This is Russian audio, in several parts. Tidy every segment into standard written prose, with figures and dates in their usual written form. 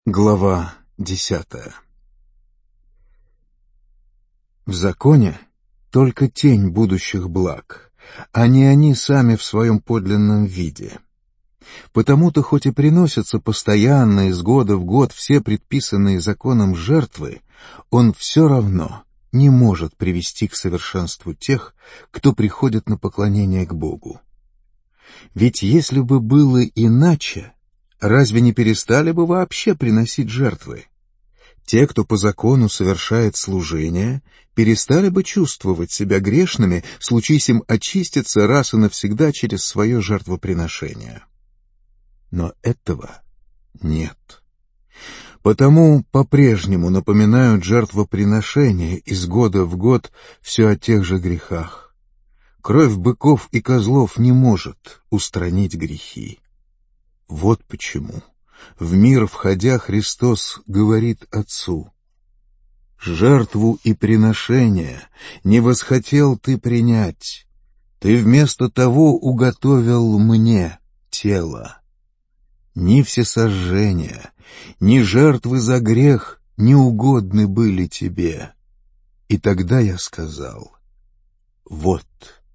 Глава 10. В законе только тень будущих благ, а не они сами в своем подлинном виде. Потому-то хоть и приносятся постоянно из года в год все предписанные законом жертвы, он все равно не может привести к совершенству тех, кто приходит на поклонение к Богу. Ведь если бы было иначе, разве не перестали бы вообще приносить жертвы? Те, кто по закону совершает служение, перестали бы чувствовать себя грешными, случись им очиститься раз и навсегда через свое жертвоприношение. Но этого нет. Потому по-прежнему напоминают жертвоприношения из года в год все о тех же грехах. Кровь быков и козлов не может устранить грехи. Вот почему, в мир входя, Христос говорит Отцу: «Жертву и приношение не восхотел ты принять, ты вместо того уготовил мне тело. Ни всесожжения, ни жертвы за грех не угодны были тебе». И тогда я сказал: «Вот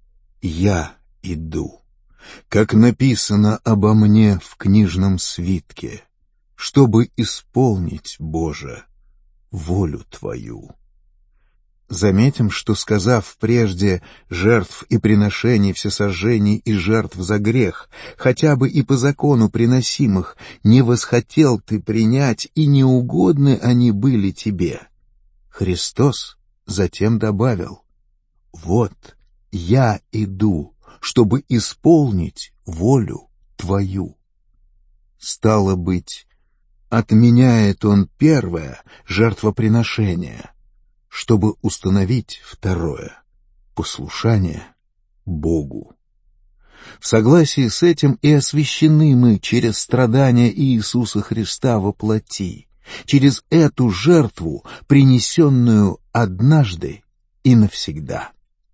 я иду, как написано обо мне в книжном свитке, чтобы исполнить, Боже, волю Твою». Заметим, что, сказав прежде «жертв и приношений всесожжений и жертв за грех», хотя бы и по закону приносимых, не восхотел ты принять, и неугодны они были тебе, Христос затем добавил: «Вот я иду, чтобы исполнить волю Твою». Стало быть, отменяет Он первое жертвоприношение, чтобы установить второе — послушание Богу. В согласии с этим и освящены мы через страдания Иисуса Христа во плоти, через эту жертву, принесенную однажды и навсегда.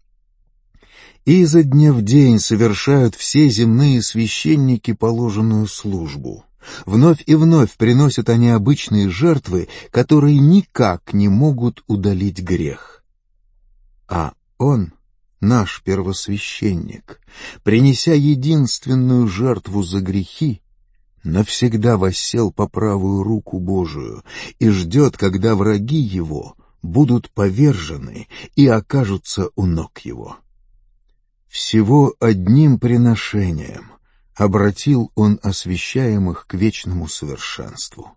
И изо дня в день совершают все земные священники положенную службу. Вновь и вновь приносят они обычные жертвы, которые никак не могут удалить грех. А Он, наш первосвященник, принеся единственную жертву за грехи, навсегда воссел по правую руку Божию и ждет, когда враги Его будут повержены и окажутся у ног Его. Всего одним приношением обратил Он освящаемых к вечному совершенству.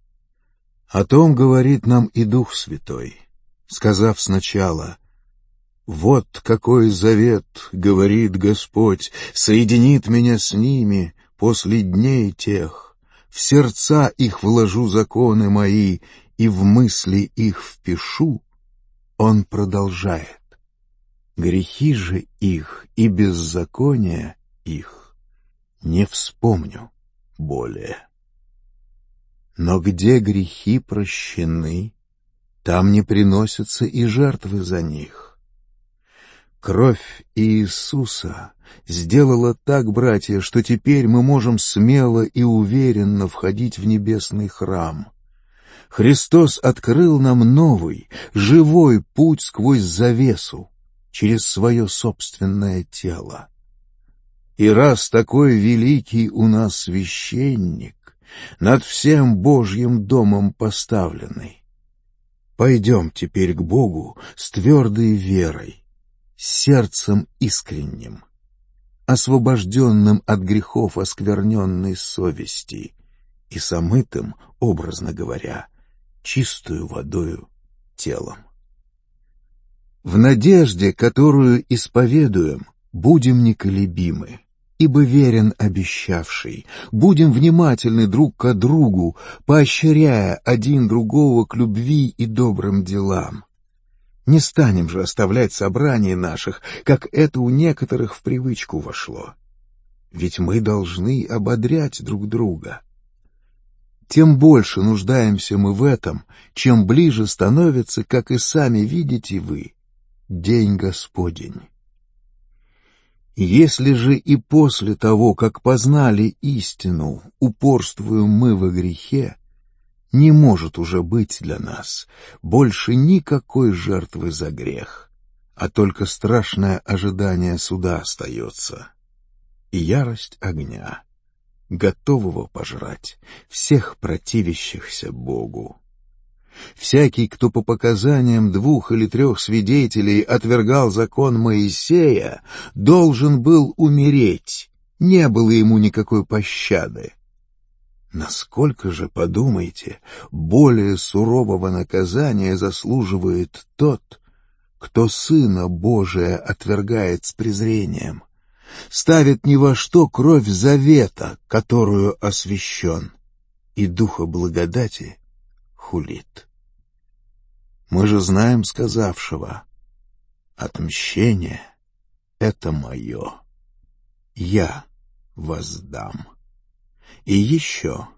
О том говорит нам и Дух Святой, сказав сначала: «Вот какой завет, говорит Господь, соединит меня с ними после дней тех, в сердца их вложу законы мои и в мысли их впишу». Он продолжает: «Грехи же их и беззакония их не вспомню более». Но где грехи прощены, там не приносятся и жертвы за них. Кровь Иисуса сделала так, братья, что теперь мы можем смело и уверенно входить в небесный храм. Христос открыл нам новый, живой путь сквозь завесу, через свое собственное тело. И раз такой великий у нас священник, над всем Божьим домом поставленный, пойдем теперь к Богу с твердой верой, с сердцем искренним, освобожденным от грехов оскверненной совести и сомытым, образно говоря, чистую водою телом. В надежде, которую исповедуем, будем неколебимы, ибо верен обещавший, будем внимательны друг к другу, поощряя один другого к любви и добрым делам. Не станем же оставлять собраний наших, как это у некоторых в привычку вошло. Ведь мы должны ободрять друг друга. Тем больше нуждаемся мы в этом, чем ближе становится, как и сами видите вы, День Господень. Если же и после того, как познали истину, упорствуем мы во грехе, не может уже быть для нас больше никакой жертвы за грех, а только страшное ожидание суда остается и ярость огня, готового пожрать всех противящихся Богу. Всякий, кто по показаниям 2 или 3 свидетелей отвергал закон Моисея, должен был умереть, не было ему никакой пощады. Насколько же, подумайте, более сурового наказания заслуживает тот, кто Сына Божия отвергает с презрением, ставит ни во что кровь завета, которую освящен, и Духа благодати хулит. Мы же знаем сказавшего: «Отмщение — это мое, я воздам». И еще: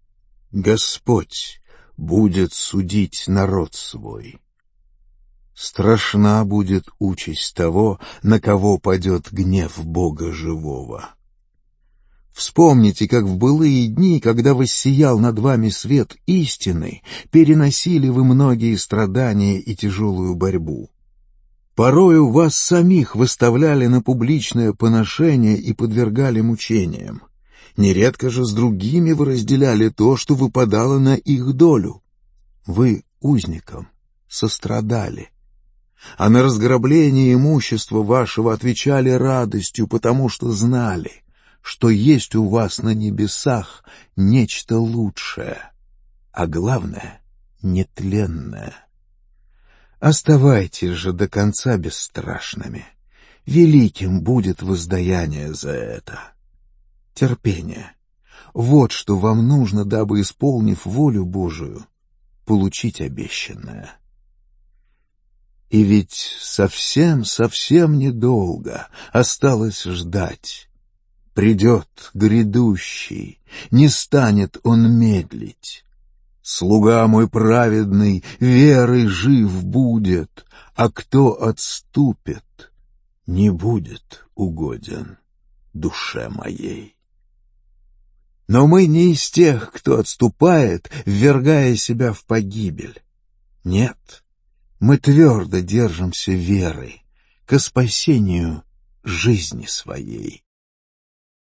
«Господь будет судить народ свой». Страшна будет участь того, на кого падет гнев Бога живого. Вспомните, как в былые дни, когда воссиял над вами свет истины, переносили вы многие страдания и тяжелую борьбу. Порою вас самих выставляли на публичное поношение и подвергали мучениям. Нередко же с другими вы разделяли то, что выпадало на их долю. Вы узникам сострадали, а на разграбление имущества вашего отвечали радостью, потому что знали, что есть у вас на небесах нечто лучшее, а главное — нетленное. Оставайтесь же до конца бесстрашными, великим будет воздаяние за это. Терпение — вот что вам нужно, дабы, исполнив волю Божию, получить обещанное. И ведь совсем недолго осталось ждать. Придет грядущий, не станет он медлить. Слуга мой праведный верой жив будет, а кто отступит, не будет угоден душе моей. Но мы не из тех, кто отступает, ввергая себя в погибель. Нет, мы твердо держимся веры ко спасению жизни своей.